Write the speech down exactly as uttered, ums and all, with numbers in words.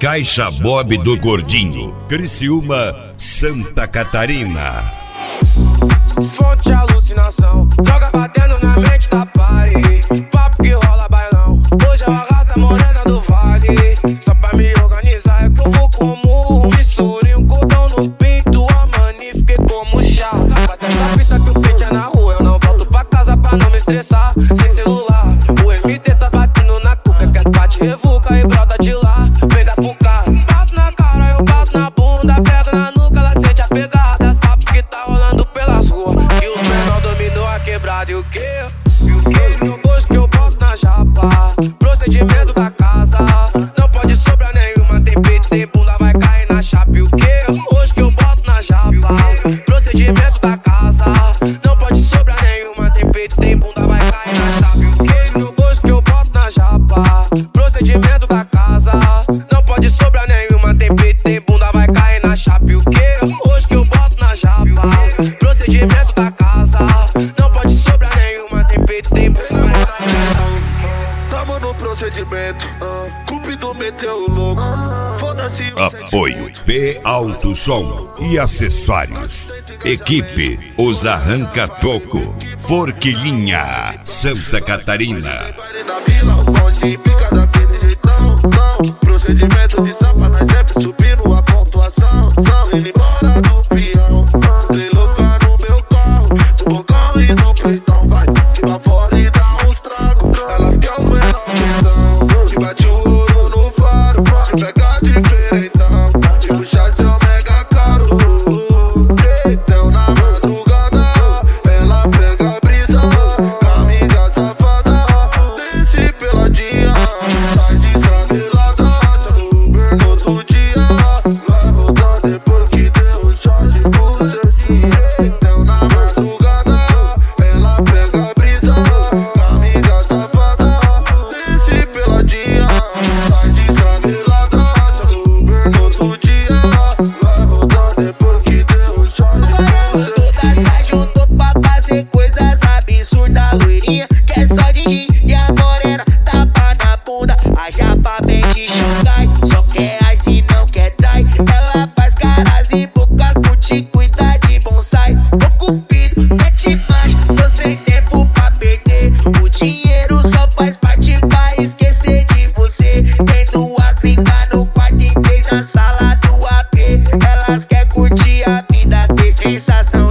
Caixa Bob do Gordinho, Criciúma, Santa Catarina. Fonte de alucinação, droga batendo na mente da party. Papo que rola bailão, hoje eu arrasto a morena do vale. Só pra me organizar é que eu vou como misturei um cordão no pinto, a mani fiquei como chá. Mas essa fita que o pente é na rua, eu não volto pra casa pra não me estressar. Sem celular, o M D tá batendo na cuca, que as bate revuca e brota de lá. Vem da puca, bato na cara, eu bato na bunda, pego na nuca, ela sente a pegada. Sabe que tá rolando pelas ruas, que os menor dominou a quebrada e o quê? E o queijo que eu gosto que eu boto na japa. Procedimento da casa, não pode sobrar nenhuma. Tem peito, tem bunda, vai cair na chapa. E o quê? Hoje que eu boto na japa. Procedimento da casa, não pode sobrar nenhuma. Tem peito, tem bunda, vai cair na chapa. E o queijo que eu gosto que eu boto na japa. Procedimento da casa, não pode sobrar nenhuma. Tem peito, tem bunda, vai cair na chapa. E o quê? Hoje que eu boto na japa. Procedimento da casa, não pode sobrar nenhuma. Tem peito, tem bunda, vai cair na chapa. Tamo no procedimento, uh, Cupido meteu o louco. Foda-se o Apoio P Alto Som e acessórios. Equipe Os Arranca Toco, Forquilinha, Santa Catarina. Da vila, o bonde pica daquele jeitão, não. Procedimento de samba, nós sempre subindo a pontuação. São ele embora do peão, entrei louca no meu carro, de bocão e no peitão. Vai, te pra fora e dá uns tragos. Elas querem os menor peitão, te bate o ouro no faro, te pega diferentão, te puxa seu mega caro. Então na madrugada, ela pega a brisa, com a amiga safada, desce peladinha, sai descabelada, chama o Uber no outro dia, vai voltar depois que deu o charge no seu dia. Então na madrugada, ela pega a brisa, com a amiga safada, desce peladinha, sai descabelada, chama o Uber no outro dia, vai voltar depois que deu o charge no seu dia. Todas se juntou pra fazer coisas absurdas. Loirinha que é só de jeans e a morena tapa na bunda. A japa vem de Xangai, só quer ice, não quer trai. Ela faz caras e bocas, curte, cuida de bonsai. O cupido mete marcha, tô sem tempo pra perder. O dinheiro só faz parte pra esquecer de você. Tem duas lindas no quarto e três na sala do A P. Elas quer curtir a vida, ter sensação